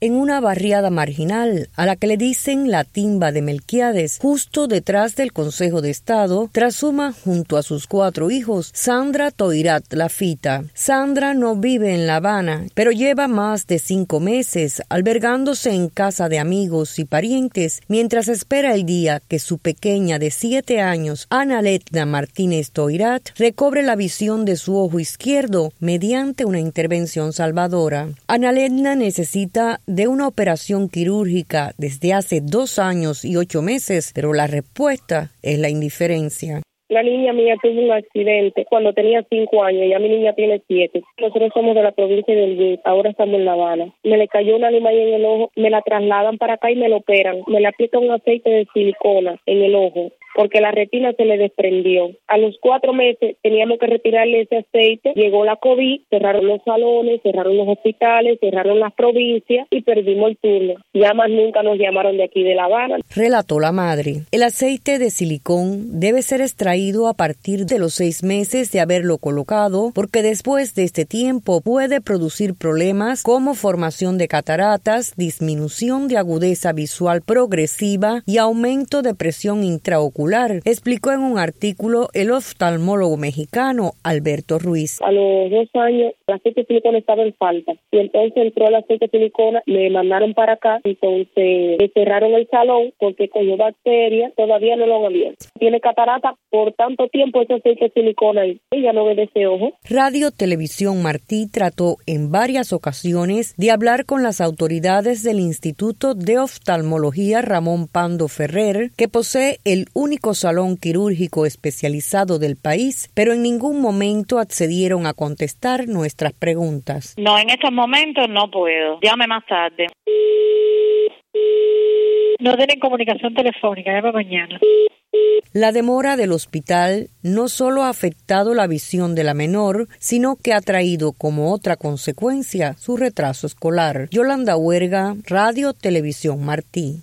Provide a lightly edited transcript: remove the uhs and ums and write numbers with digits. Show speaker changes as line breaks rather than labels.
en una barriada marginal a la que le dicen la Timba de Melquiades, justo detrás del Consejo de Estado, trashuma junto a sus 4 hijos, Sandra Toirat Lafita. Sandra no vive en La Habana, pero lleva más de 5 meses albergándose en casa de amigos y parientes mientras espera el día que su pequeña de 7 años, Analetna Martínez Toirat, recobre la visión de su ojo izquierdo mediante una intervención salvadora. Analetna necesita de una operación quirúrgica desde hace 2 años y 8 meses, pero la respuesta es la indiferencia.
La niña mía tuvo un accidente cuando tenía 5 años, ya mi niña tiene 7. Nosotros somos de la provincia del Holguín, ahora estamos en La Habana. Me le cayó una limaña en el ojo, me la trasladan para acá y me lo operan. Me le aplican un aceite de silicona en el ojo, porque la retina se le desprendió. A los 4 meses teníamos que retirarle ese aceite. Llegó la COVID, cerraron los salones, cerraron los hospitales, cerraron las provincias y perdimos el turno. Ya más nunca nos llamaron de aquí de La Habana.
Relató la madre. El aceite de silicón debe ser extraído a partir de los 6 meses de haberlo colocado, porque después de este tiempo puede producir problemas como formación de cataratas, disminución de agudeza visual progresiva y aumento de presión intraocular, explicó en un artículo el oftalmólogo mexicano Alberto Ruiz.
A los 2 años el aceite de silicona estaba en falta y entonces entró el aceite de silicona, me mandaron para acá, entonces me cerraron el salón porque cogió bacterias, todavía no lo han abierto. Tiene catarata por tanto tiempo ese aceite de silicona y ella no ve de ese ojo.
Radio Televisión Martí trató en varias ocasiones de hablar con las autoridades del Instituto de Oftalmología Ramón Pando Ferrer, que posee el único salón quirúrgico especializado del país, pero en ningún momento accedieron a contestar nuestras preguntas.
No, en estos momentos no puedo. Llame más tarde. No tienen comunicación telefónica, llame mañana.
La demora del hospital no solo ha afectado la visión de la menor, sino que ha traído como otra consecuencia su retraso escolar. Yolanda Huerga, Radio Televisión Martí.